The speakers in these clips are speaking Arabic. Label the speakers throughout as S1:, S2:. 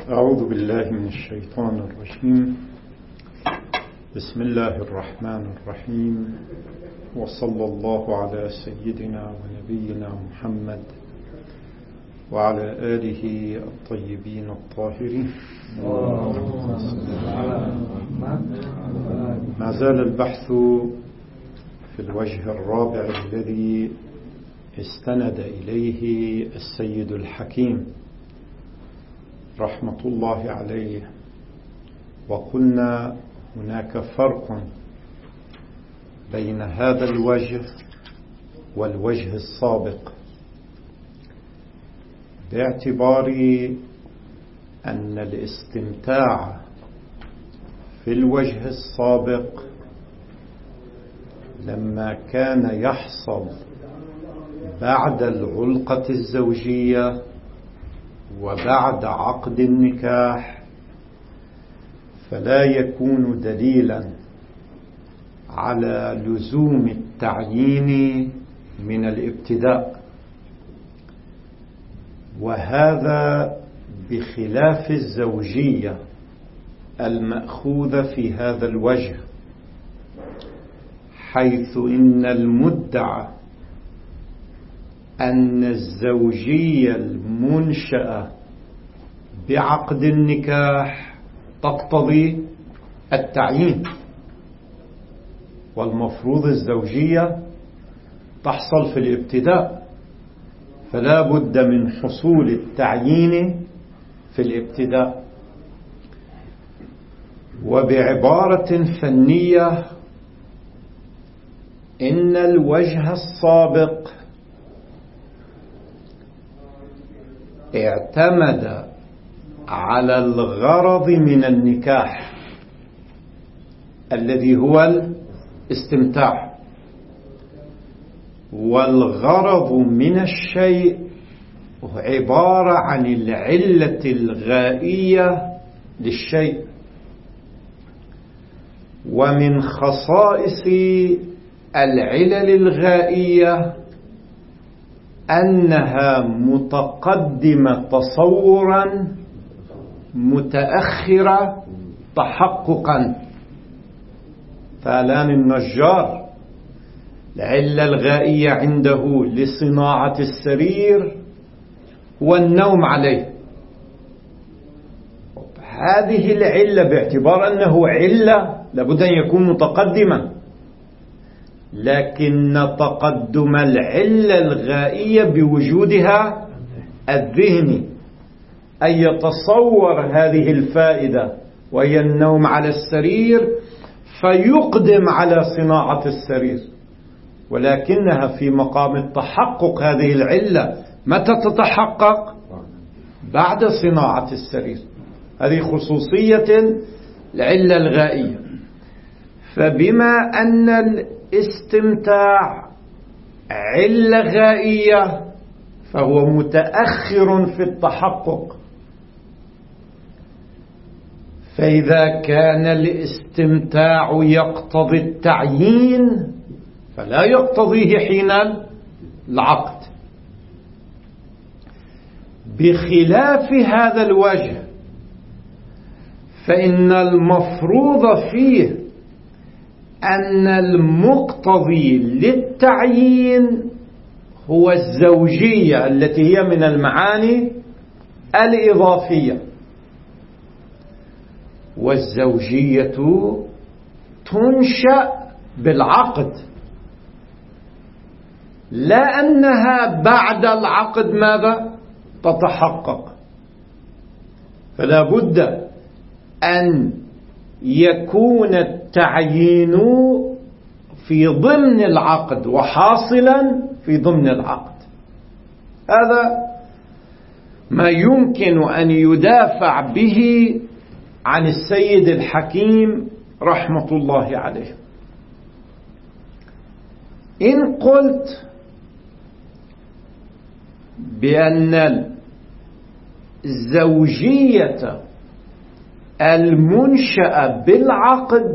S1: أعوذ بالله من الشيطان الرجيم. بسم الله الرحمن الرحيم، وصلى الله على سيدنا ونبينا محمد وعلى آله الطيبين الطاهرين. ما زال البحث في الوجه الرابع الذي استند إليه السيد الحكيم رحمة الله عليه، وقلنا هناك فرق بين هذا الوجه والوجه السابق، باعتبار أن الاستمتاع في الوجه السابق لما كان يحصل بعد العلقة الزوجية وبعد عقد النكاح فلا يكون دليلا على لزوم التعيين من الابتداء، وهذا بخلاف الزوجية المأخوذة في هذا الوجه، حيث إن المدعى أن الزوجية المنشأة بعقد النكاح تقتضي التعيين، والمفروض الزوجية تحصل في الابتداء، فلا بد من حصول التعيين في الابتداء. وبعبارة فنية، إن الوجه السابق اعتمد على الغرض من النكاح الذي هو الاستمتاع، والغرض من الشيء عبارة عن العلة الغائية للشيء. ومن خصائص العلل الغائية أنها متقدمة تصورا متأخرة تحققا. فالآن النجار العلة الغائية عنده لصناعة السرير هو النوم عليه، هذه العلة باعتبار أنه علة لابد أن يكون متقدما، لكن تقدم العلة الغائية بوجودها الذهني، أن يتصور هذه الفائدة وهي النوم على السرير فيقدم على صناعة السرير، ولكنها في مقام التحقق هذه العلة متى تتحقق؟ بعد صناعة السرير. هذه خصوصية العلة الغائية. فبما أن الاستمتاع علة غائية فهو متأخر في التحقق، فإذا كان الاستمتاع يقتضي التعيين فلا يقتضيه حين العقد، بخلاف هذا الوجه فإن المفروض فيه أن المقتضي للتعيين هو الزوجية التي هي من المعاني الإضافية، والزوجية تنشأ بالعقد، لا أنها بعد العقد ماذا تتحقق. فلا بد أن يكون التعيين في ضمن العقد وحاصلا في ضمن العقد. هذا ما يمكن أن يدافع به عن السيد الحكيم رحمة الله عليه. إن قلت بأن الزوجية المنشأة بالعقد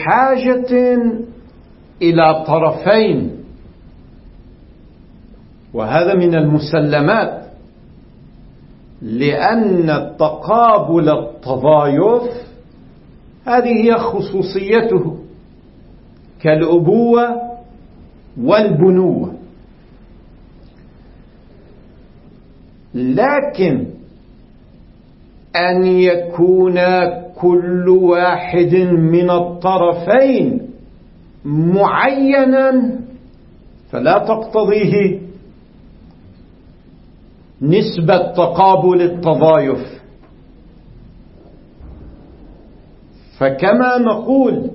S1: بحاجة إلى طرفين، وهذا من المسلمات، لأن التقابل التضايف هذه هي خصوصيته كالأبوة والبنوة. لكن أن يكون كل واحد من الطرفين معينا فلا تقتضيه نسبة تقابل التضايف. فكما نقول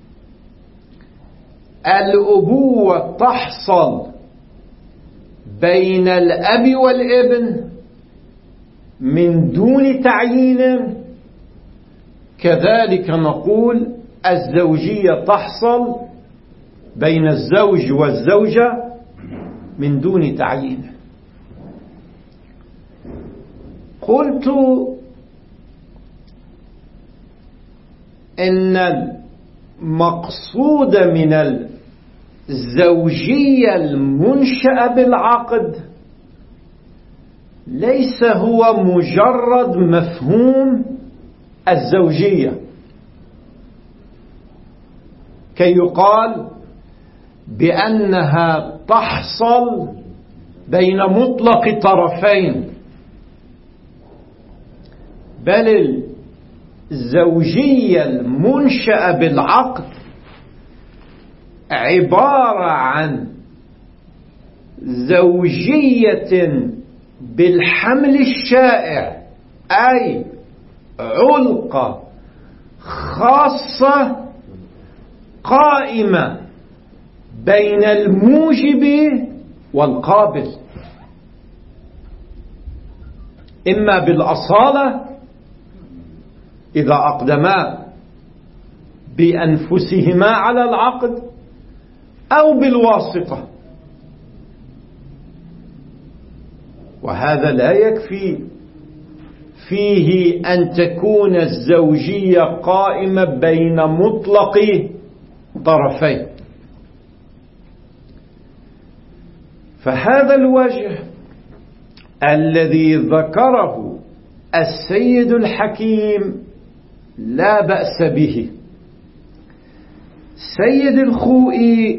S1: الأبوة تحصل بين الأب والابن من دون تعيين، كذلك نقول الزوجية تحصل بين الزوج والزوجة من دون تعيين. قلت إن المقصود من الزوجية المنشأة بالعقد ليس هو مجرد مفهوم الزوجية كي يقال بأنها تحصل بين مطلق طرفين، بل الزوجية المنشأة بالعقد عبارة عن زوجية بالحمل الشائع، أي علقة خاصة قائمة بين الموجب والقابل، إما بالأصالة إذا أقدما بأنفسهما على العقد، أو بالواسطة. وهذا لا يكفي فيه أن تكون الزوجية قائمة بين مطلق طرفين. فهذا الوجه الذي ذكره السيد الحكيم لا بأس به. سيد الخوئي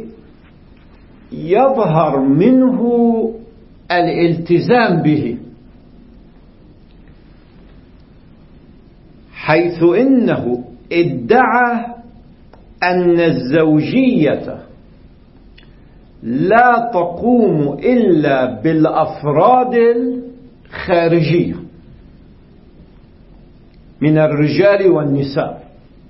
S1: يظهر منه الالتزام به، حيث إنه ادعى أن الزوجية لا تقوم إلا بالأفراد الخارجية من الرجال والنساء،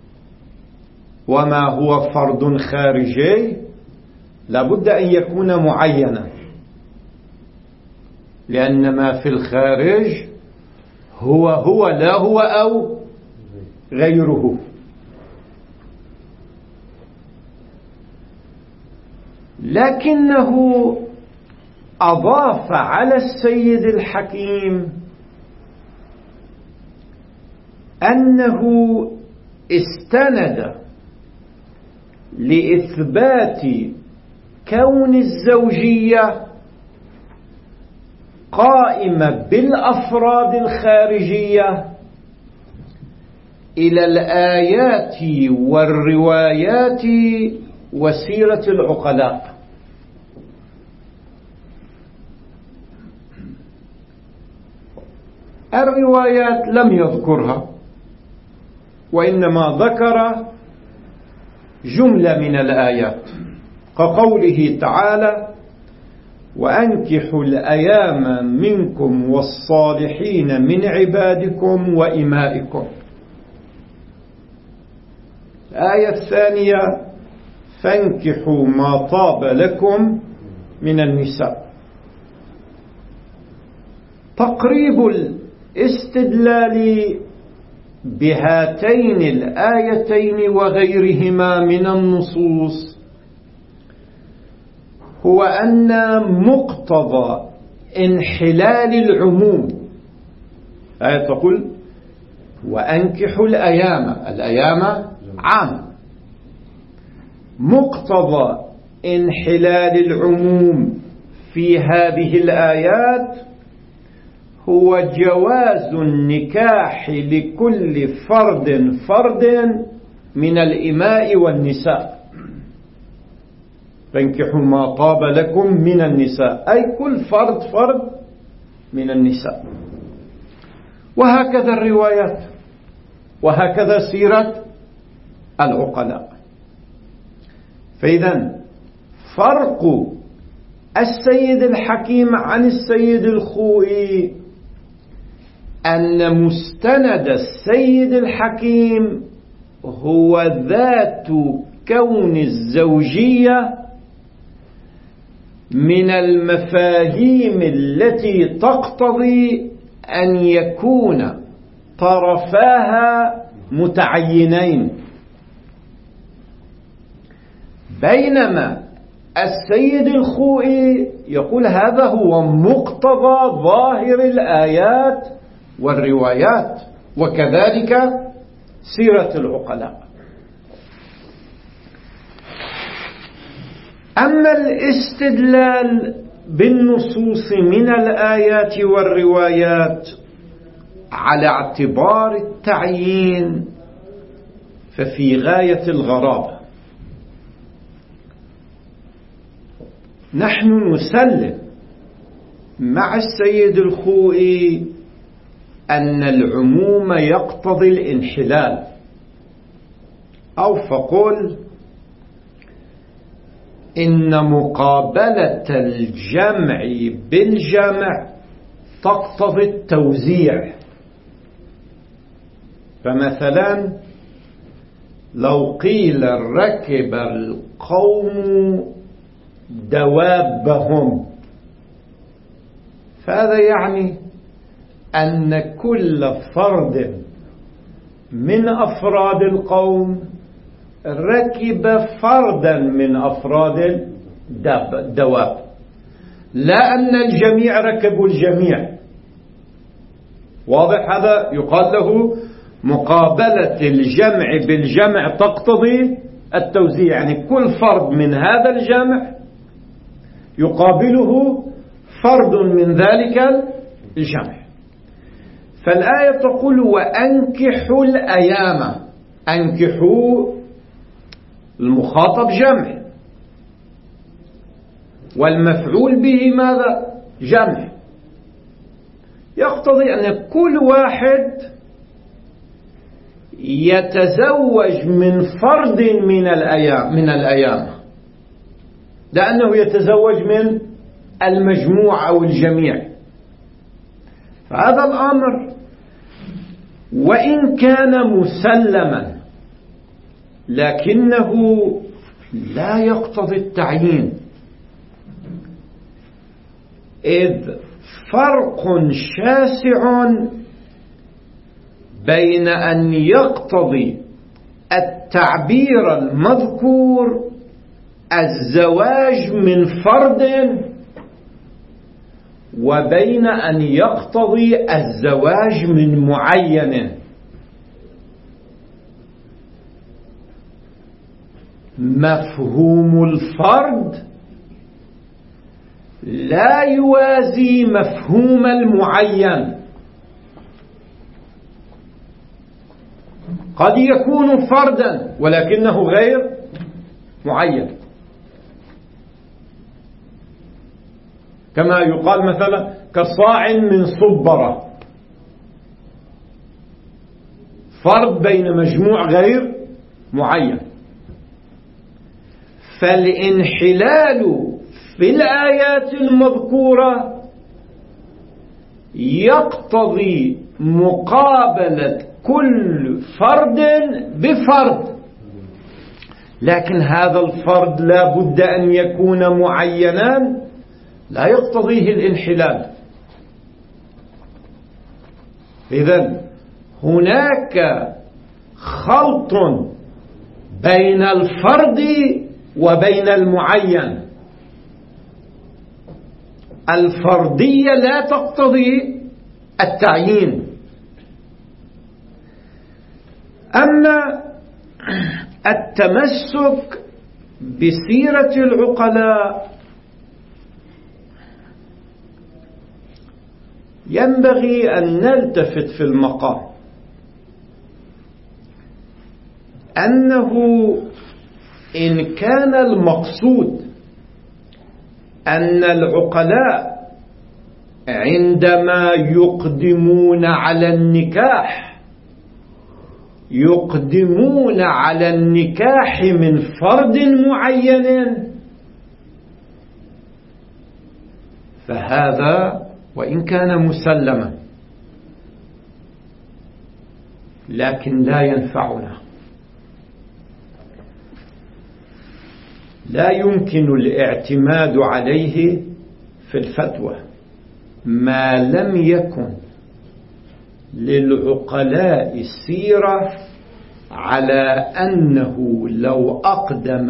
S1: وما هو فرد خارجي لابد أن يكون معينا، لأن ما في الخارج هو لا هو أو غيره. لكنه أضاف على السيد الحكيم أنه استند لإثبات كون الزوجية قائمة بالأفراد الخارجية إلى الآيات والروايات وسيرة العقلاء. الروايات لم يذكرها، وإنما ذكر جملة من الآيات كقوله تعالى: وأنكحوا الأيام منكم والصالحين من عبادكم وإمائكم. الآية الثانية: فانكحوا ما طاب لكم من النساء. تقريب الاستدلال بهاتين الآيتين وغيرهما من النصوص هو أن مقتضى انحلال العموم، آية تقول وأنكحوا الأيام عام، مقتضى انحلال العموم في هذه الآيات هو جواز النكاح لكل فرد من الإماء والنساء. فانكحوا ما طاب لكم من النساء، أي كل فرد من النساء. وهكذا الروايات، وهكذا سيرة العقلاء. فإذا فرق السيد الحكيم عن السيد الخوئي أن مستند السيد الحكيم هو ذات كون الزوجية من المفاهيم التي تقتضي أن يكون طرفاها متعينين، بينما السيد الخوئي يقول هذا هو مقتضى ظاهر الآيات والروايات، وكذلك سيرة العقلاء. أما الاستدلال بالنصوص من الآيات والروايات على اعتبار التعيين ففي غاية الغرابة. نحن نسلم مع السيد الخوئي أن العموم يقتضي الانحلال، أو فقل إن مقابلة الجمع بالجمع تقتضي التوزيع. فمثلا لو قيل ركب القوم دوابهم، فهذا يعني أن كل فرد من أفراد القوم ركب فردا من أفراد الدواب، لا أن الجميع ركبوا الجميع. واضح؟ هذا يقال له مقابلة الجمع بالجمع تقتضي التوزيع، يعني كل فرد من هذا الجمع يقابله فرد من ذلك الجمع. فالآية تقول وأنكحوا الأيام، أنكحوا المخاطب جمع، والمفعول به ماذا؟ جمع. يقتضي أن كل واحد يتزوج من فرد من الأيام، لأنه يتزوج من المجموع أو الجميع. فهذا الأمر وإن كان مسلما لكنه لا يقتضي التعيين، إذ فرق شاسع بين أن يقتضي التعبير المذكور الزواج من فرد وبين أن يقتضي الزواج من معين. مفهوم الفرد لا يوازي مفهوم المعين. قد يكون فردا ولكنه غير معين، كما يقال مثلا كصاع من صبرة، فرد بين مجموع غير معين. فالانحلال في الآيات المذكورة يقتضي مقابلة كل فرد بفرد، لكن هذا الفرد لا بد أن يكون معينا، لا يقتضيه الانحلال. إذن هناك خلط بين الفرد وبين المعين. الفردية لا تقتضي التعيين. أما التمسك بسيرة العقلاء ينبغي أن نلتفت في المقام أنه إن كان المقصود أن العقلاء عندما يقدمون على النكاح يقدمون على النكاح من فرد معين، فهذا وإن كان مسلما لكن لا ينفعنا. لا يمكن الاعتماد عليه في الفتوى ما لم يكن للعقلاء سيرة على أنه لو أقدم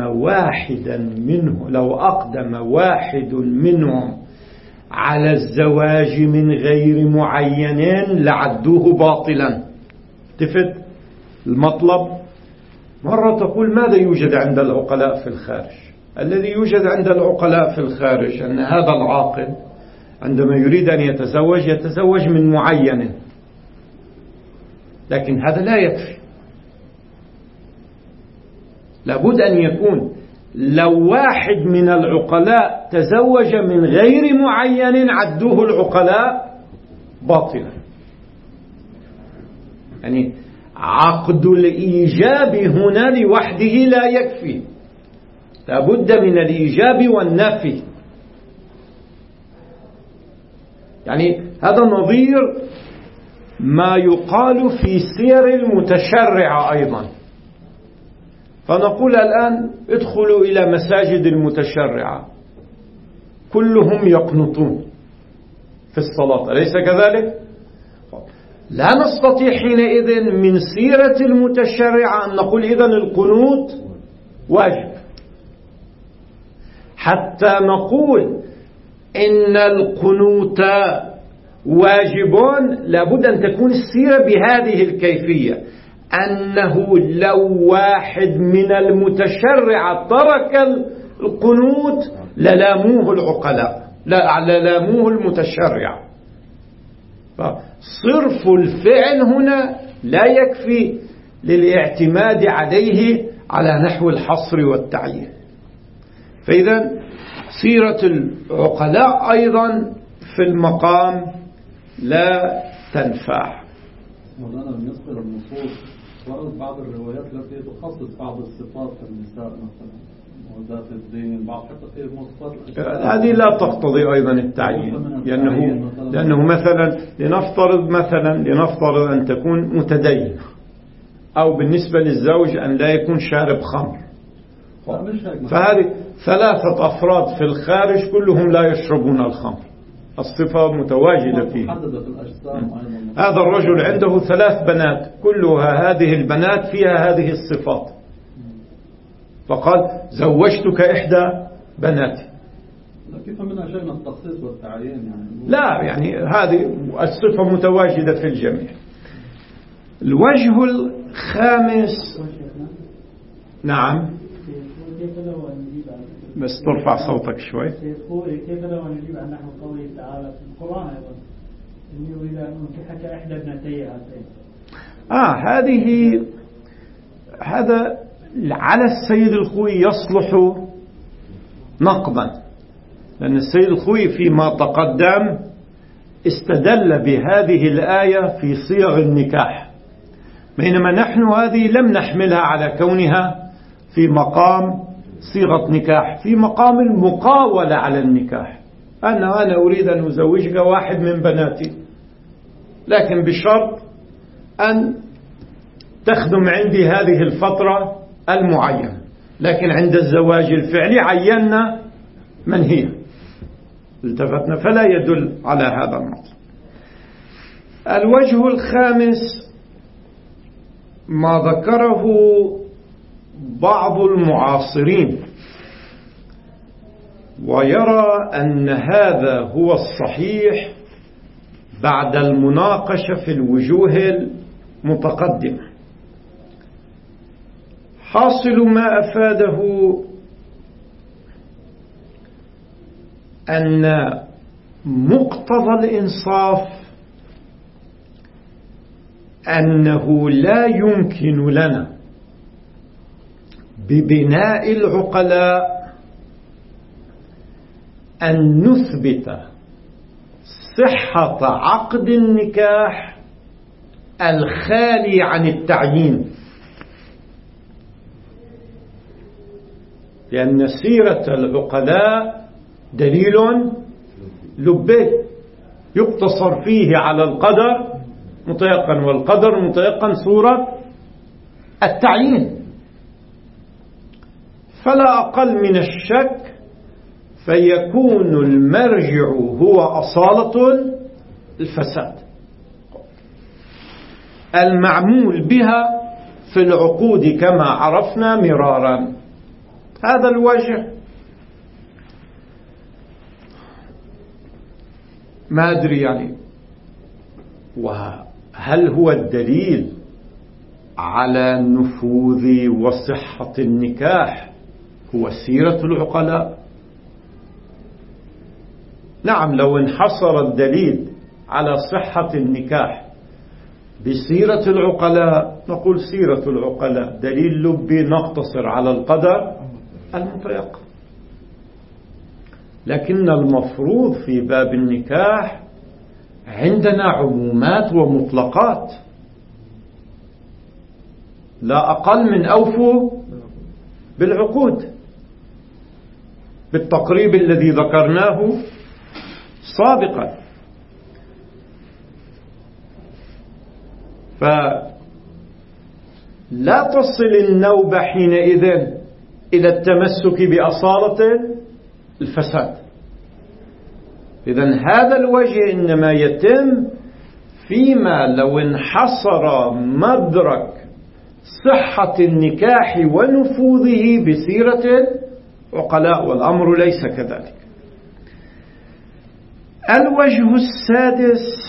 S1: واحد منهم على الزواج من غير معينين لعدوه باطلا. تفت المطلب. مرة تقول ماذا يوجد عند العقلاء في الخارج؟ الذي يوجد عند العقلاء في الخارج أن هذا العاقل عندما يريد أن يتزوج من معين، لكن هذا لا يكفي. لابد أن يكون لو واحد من العقلاء تزوج من غير معين عدوه العقلاء باطلا. يعني عقد الإيجاب هنا لوحده لا يكفي، لابد من الإيجاب والنفي. يعني هذا نظير ما يقال في سير المتشرع أيضا. فنقول الآن ادخلوا إلى مساجد المتشرعة كلهم يقنطون في الصلاة، أليس كذلك؟ لا نستطيع حينئذ من سيرة المتشرعة أن نقول إذن القنوت واجب، حتى نقول إن القنوت واجب. لابد أن تكون السيرة بهذه الكيفية، أنه لو واحد من المتشرعة ترك القنوت للاموه العقلاء، للاموه المتشرع. فصرف الفعل هنا لا يكفي للاعتماد عليه على نحو الحصر والتعيين. فإذا سيرة العقلاء أيضا في المقام لا تنفع.
S2: مولانا بالنسبة للنصوص ورد بعض الروايات التي تخصص بعض الصفات كالنساء مثلا وذات الدين، بعض حتى في مواصفات
S1: هذه لا تقتضي أيضا التعيين، لأنه مثلا لنفترض أن تكون متدين، أو بالنسبة للزوج أن لا يكون شارب خمر، فهذه ثلاثة أفراد في الخارج كلهم لا يشربون الخمر، الصفة متواجدة فيه. هذا الرجل عنده 3 بنات كلها هذه البنات فيها هذه الصفات، فقال زوجتك إحدى بناتي.
S2: كيف منها شيء من التخصيص والتعيين يعني؟
S1: لا، يعني هذه الصفة متواجدة في الجميع. الوجه الخامس. نعم بس ترفع صوتك شوي.
S3: كيف لو نجيب عن نحو قوله تعالى في القرآن أيضا إني أريد أن أنكحك إحدى ابنتي هاتين.
S1: هذا على السيد الخوي يصلح نقبا، لأن السيد الخوي فيما تقدم استدل بهذه الآية في صيغ النكاح، بينما نحن هذه لم نحملها على كونها في مقام صيغة نكاح، في مقام المقاولة على النكاح. أنا أريد أن أزوجك واحد من بناتي، لكن بشرط أن تخدم عندي هذه الفترة المعينة، لكن عند الزواج الفعلي عينا من هي، التفتنا، فلا يدل على هذا المطلب. الوجه الخامس ما ذكره بعض المعاصرين ويرى أن هذا هو الصحيح بعد المناقشة في الوجوه المتقدمة. حاصل ما أفاده أن مقتضى الإنصاف أنه لا يمكن لنا ببناء العقلاء أن نثبت صحة عقد النكاح الخالي عن التعيين، لأن سيرة العقلاء دليل لبي يقتصر فيه على القدر متيقن، والقدر متيقن صورة التعيين، فلا أقل من الشك فيكون المرجع هو أصالة الفساد المعمول بها في العقود كما عرفنا مرارا. هذا الوجه ما أدري يعني، وهل هو الدليل على نفوذ وصحة النكاح هو سيرة العقلاء؟ نعم، لو انحصر الدليل على صحة النكاح بسيرة العقلاء نقول سيرة العقلاء دليل لبي، نقتصر على القدر المتيقن. لكن المفروض في باب النكاح عندنا عمومات ومطلقات، لا أقل من أوفوا بالعقود بالتقريب الذي ذكرناه سابقا. فلا تصل النوبة حينئذ إلى التمسك بأصالة الفساد. إذن هذا الوجه إنما يتم فيما لو انحصر مدرك صحة النكاح ونفوذه بسيرة العقلاء، والأمر ليس كذلك. الوجه السادس،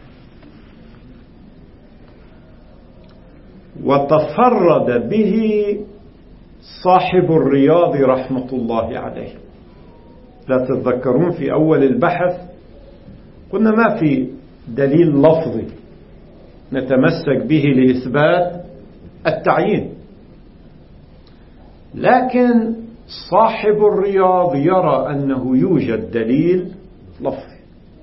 S1: وتفرد به صاحب الرياض رحمة الله عليه. لا تتذكرون في أول البحث قلنا ما في دليل لفظي نتمسك به لإثبات التعيين، لكن صاحب الرياض يرى أنه يوجد دليل لفظي،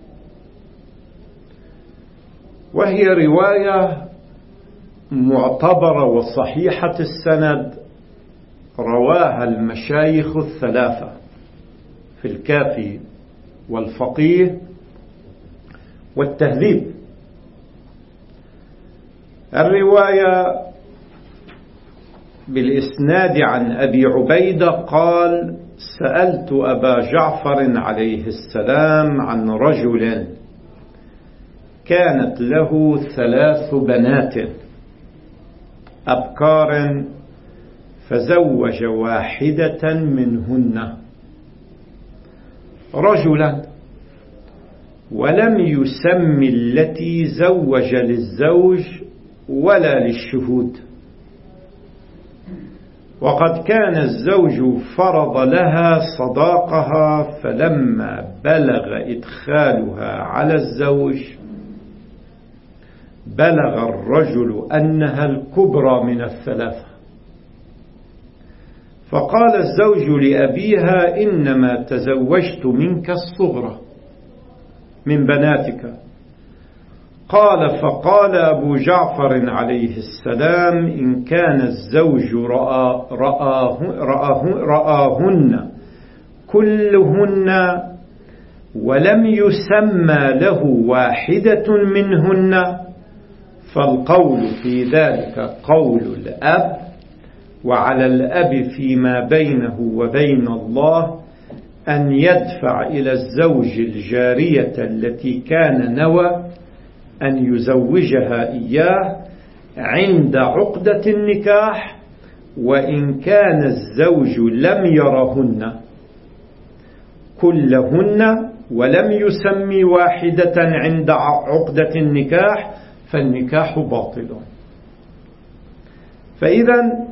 S1: وهي رواية معتبرة وصحيحة السند رواها المشايخ الثلاثة في الكافي والفقيه والتهذيب. الرواية بالإسناد عن أبي عبيدة قال: سألت أبا جعفر عليه السلام عن رجل كانت له 3 بنات أبكار فزوج واحدة منهن رجلا ولم يسم التي زوج للزوج ولا للشهود، وقد كان الزوج فرض لها صداقها، فلما بلغ إدخالها على الزوج بلغ الرجل أنها الكبرى من الثلاثة، فقال الزوج لأبيها: إنما تزوجت منك الصغرى من بناتك. قال: فقال أبو جعفر عليه السلام: إن كان الزوج رآهن كلهن ولم يسمى له واحدة منهن فالقول في ذلك قول الأب، وعلى الأب فيما بينه وبين الله أن يدفع إلى الزوج الجارية التي كان نوى أن يزوجها إياه عند عقدة النكاح، وإن كان الزوج لم يرهن كلهن ولم يسمي واحدة عند عقدة النكاح فالنكاح باطل. فإذا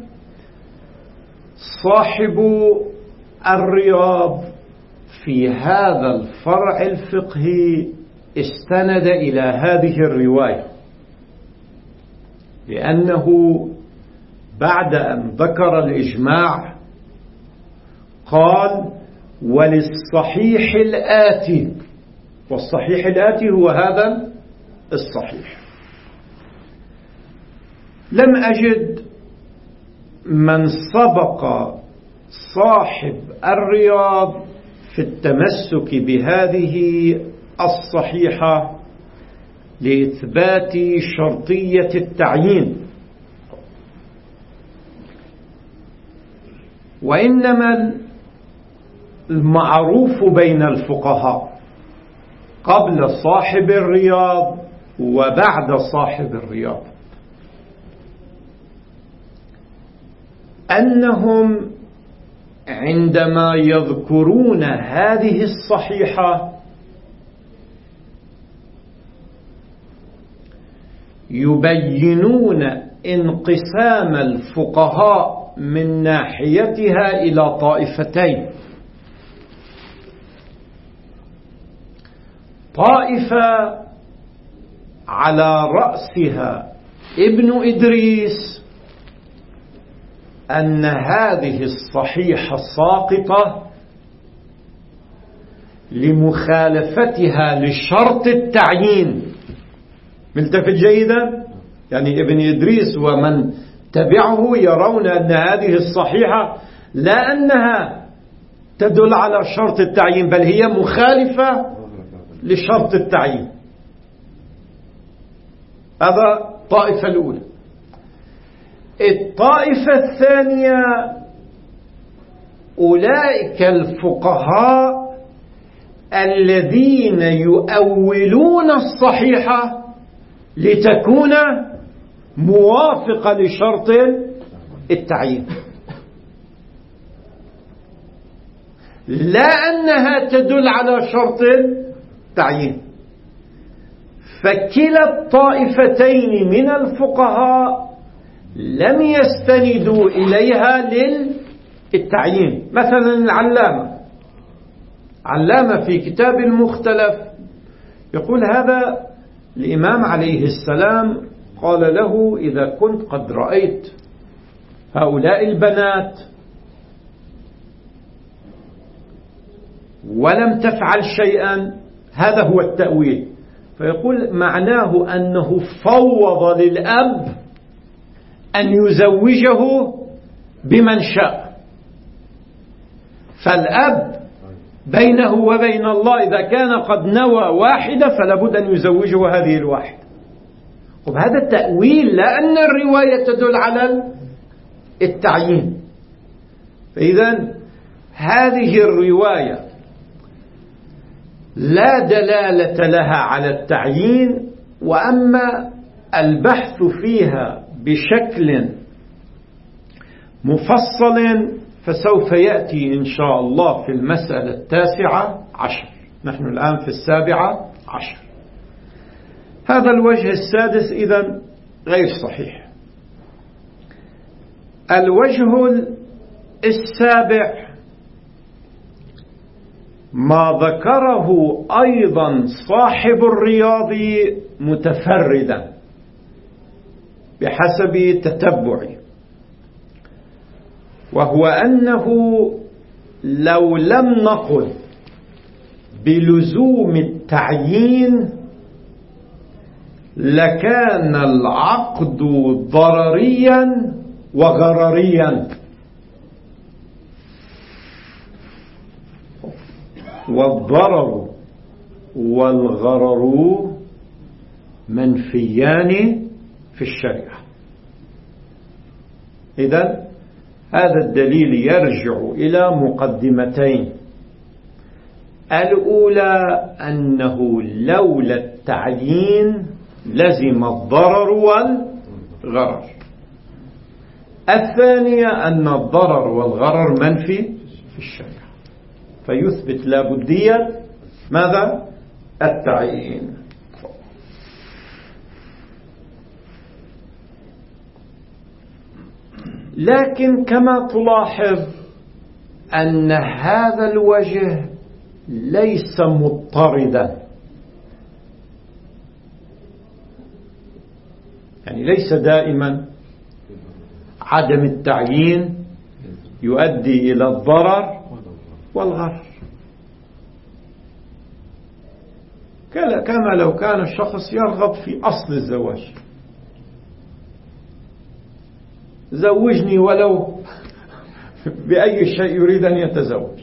S1: صاحب الرياض في هذا الفرع الفقهي استند إلى هذه الرواية لأنه بعد أن ذكر الإجماع قال وللصحيح الآتي، والصحيح الآتي هو هذا الصحيح. لم أجد من سبق صاحب الرياض في التمسك بهذه الصحيحة لإثبات شرطية التعيين، وإنما المعروف بين الفقهاء قبل صاحب الرياض وبعد صاحب الرياض أنهم عندما يذكرون هذه الصحيحة يبينون انقسام الفقهاء من ناحيتها إلى طائفتين: طائفة على رأسها ابن إدريس أن هذه الصحيحة ساقطة لمخالفتها لشرط التعيين. ملتفت جيدا؟ يعني ابن إدريس ومن تبعه يرون أن هذه الصحيحة لا أنها تدل على شرط التعيين، بل هي مخالفة لشرط التعيين. هذا الطائفة الأولى. الطائفة الثانية أولئك الفقهاء الذين يؤولون الصحيحة لتكون موافقة لشرط التعيين، لا أنها تدل على شرط التعيين. فكلا الطائفتين من الفقهاء لم يستندوا إليها للتعيين. مثلا العلامة في كتاب المختلف يقول هذا الإمام عليه السلام قال له: إذا كنت قد رأيت هؤلاء البنات ولم تفعل شيئا، هذا هو التأويل. فيقول معناه أنه فوض للأب أن يزوجه بمن شاء، فالأب بينه وبين الله إذا كان قد نوى واحدة فلابد أن يزوجه هذه الواحدة. وبهذا التأويل لأن الرواية تدل على التعيين. فإذا هذه الرواية لا دلالة لها على التعيين، وأما البحث فيها بشكل مفصل فسوف يأتي إن شاء الله في المسألة 19. نحن الآن في 17. هذا الوجه السادس إذن غير صحيح. الوجه السابع ما ذكره أيضا صاحب الرياض متفردا بحسب تتبعي، وهو أنه لو لم نقل بلزوم التعيين لكان العقد ضرريا وغرريا، والضرر والغرر منفيان في الشريعة. إذن هذا الدليل يرجع إلى مقدمتين: الأولى أنه لولا التعيين لزم الضرر والغرر. الثانية أن الضرر والغرر منفي في الشريعة، فيثبت لابدية ماذا؟ التعيين. لكن كما تلاحظ أن هذا الوجه ليس مضطردا، يعني ليس دائما عدم التعيين يؤدي إلى الضرر والغرر، كما لو كان الشخص يرغب في أصل الزواج، زوجني ولو بأي شيء يريد أن يتزوج،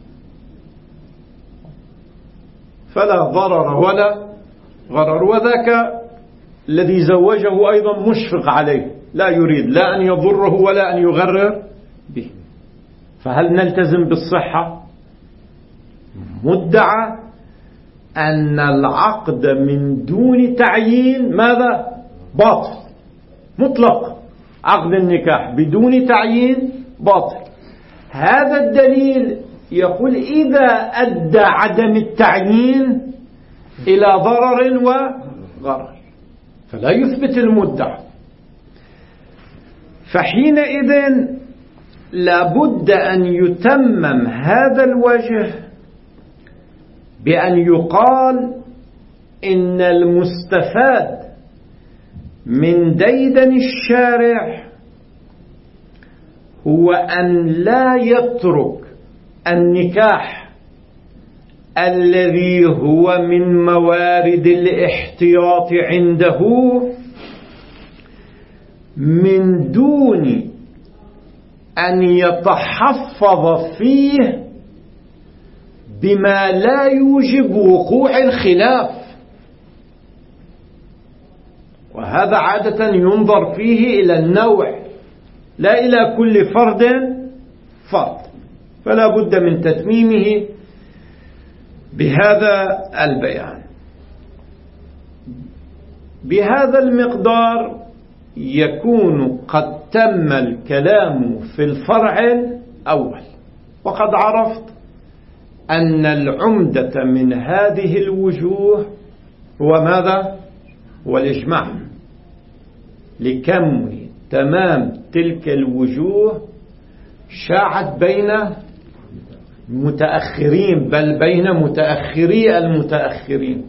S1: فلا ضرر ولا غرر. وذاك الذي زوجه أيضا مشفق عليه، لا يريد لا أن يضره ولا أن يغرر به. فهل نلتزم بالصحة؟ مدعى أن العقد من دون تعيين ماذا؟ باطل مطلق. عقد النكاح بدون تعيين باطل. هذا الدليل يقول إذا أدى عدم التعيين إلى ضرر وغرر فلا يثبت المدعى. فحينئذ لابد أن يتمم هذا الوجه بأن يقال إن المستفاد من ديدن الشارع هو أن لا يترك النكاح الذي هو من موارد الاحتياط عنده من دون أن يتحفظ فيه بما لا يوجب وقوع الخلاف. وهذا عادة ينظر فيه إلى النوع لا إلى كل فرد فرد، فلا بد من تتميمه بهذا البيان. بهذا المقدار يكون قد تم الكلام في الفرع الأول. وقد عرفت أن العمدة من هذه الوجوه هو ماذا؟ هو الإجماع، لكم تمام تلك الوجوه شاعت بين متأخرين، بل بين متأخري المتأخرين،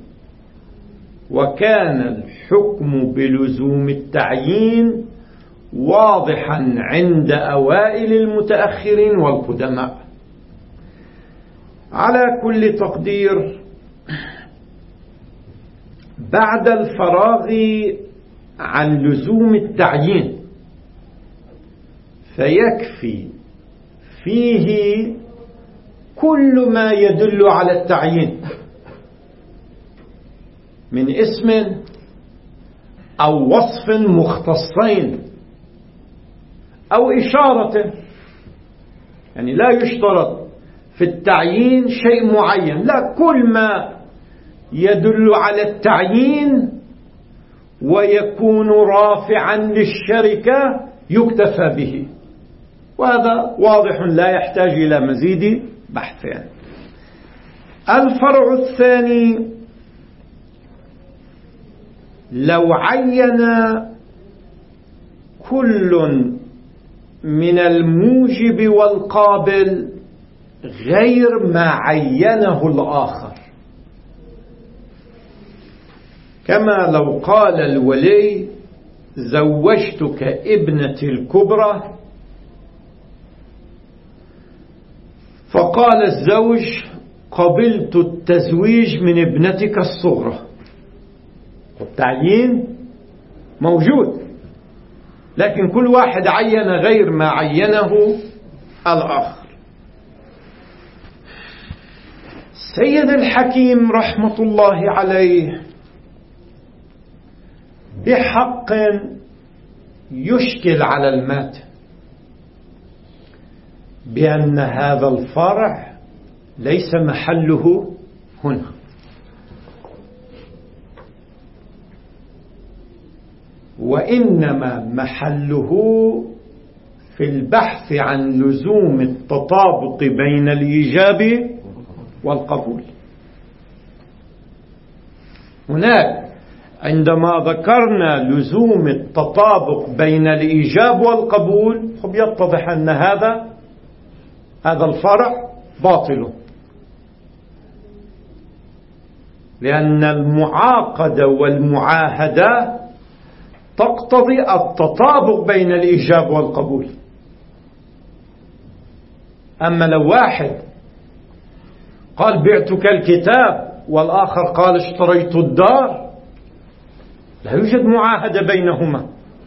S1: وكان الحكم بلزوم التعيين واضحا عند أوائل المتأخرين والقدماء. على كل تقدير بعد الفراغ عن لزوم التعيين فيكفي فيه كل ما يدل على التعيين من اسم أو وصف مختصين أو إشارة. يعني لا يشترط في التعيين شيء معين، لا، كل ما يدل على التعيين ويكون رافعا للشركة يكتفى به، وهذا واضح لا يحتاج إلى مزيد بحث. الفرع الثاني: لو عين كل من الموجب والقابل غير ما عينه الآخر، كما لو قال الولي زوجتك ابنتي الكبرى، فقال الزوج قبلت التزويج من ابنتك الصغرى، التعيين موجود، لكن كل واحد عين غير ما عينه الآخر. سيد الحكيم رحمة الله عليه بحق يشكل على المات بأن هذا الفرع ليس محله هنا، وإنما محله في البحث عن لزوم التطابق بين الإيجاب والقبول. هناك عندما ذكرنا لزوم التطابق بين الإيجاب والقبول يتضح أن هذا الفرع باطل، لأن المعاقدة والمعاهدة تقتضي التطابق بين الإيجاب والقبول. أما لو واحد قال بعتك الكتاب والآخر قال اشتريت الدار، لا يوجد معاهدة بينهما.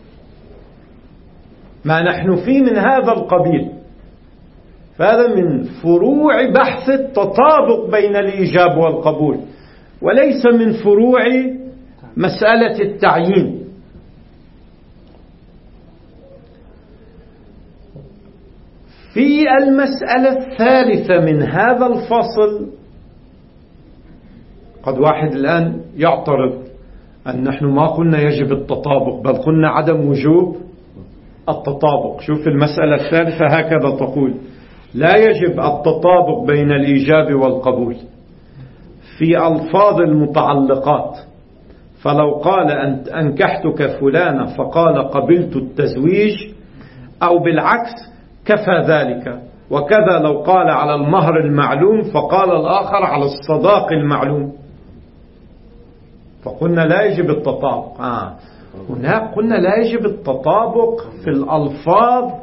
S1: ما نحن فيه من هذا القبيل، فهذا من فروع بحث التطابق بين الإيجاب والقبول، وليس من فروع مسألة التعيين. في المسألة الثالثة من هذا الفصل، قد واحد الآن يعترض أن نحن ما قلنا يجب التطابق، بل قلنا عدم وجوب التطابق. شوف المسألة الثالثة هكذا تقول: لا يجب التطابق بين الإيجاب والقبول في ألفاظ المتعلقات، فلو قال أنكحتك فلانة فقال قبلت التزويج، أو بالعكس كفى ذلك. وكذا لو قال على المهر المعلوم فقال الآخر على الصداق المعلوم، فقلنا لا يجب التطابق. هناك قلنا لا يجب التطابق في الألفاظ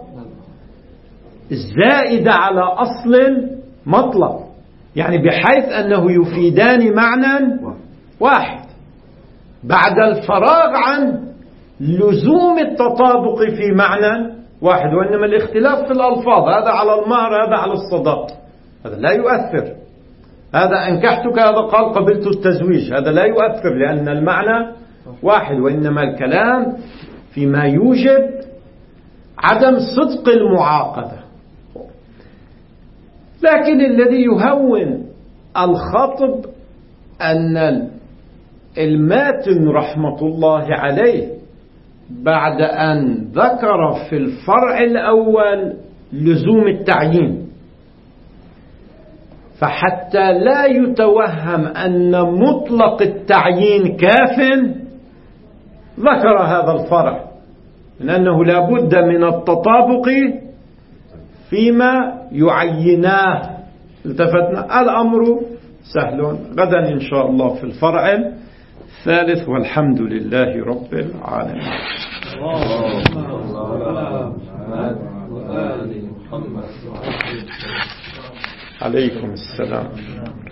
S1: الزائدة على أصل مطلق، يعني بحيث أنه يفيدان معنى واحد بعد الفراغ عن لزوم التطابق في معنى واحد، وإنما الاختلاف في الألفاظ، هذا على المهر هذا على الصداق، هذا لا يؤثر. هذا أنكحتك هذا قال قبلت التزويج، هذا لا يؤثر لأن المعنى واحد، وإنما الكلام فيما يوجب عدم صدق المعاقدة. لكن الذي يهون الخطب أن الماتن رحمة الله عليه بعد أن ذكر في الفرع الأول لزوم التعيين، فحتى لا يتوهم أن مطلق التعيين كاف ذكر هذا الفرع، لأنه لا بد من التطابق فيما يعيناه. التفتنا الأمر سهل، غدا إن شاء الله في الفرع الثالث، والحمد لله رب العالمين. عليكم السلام.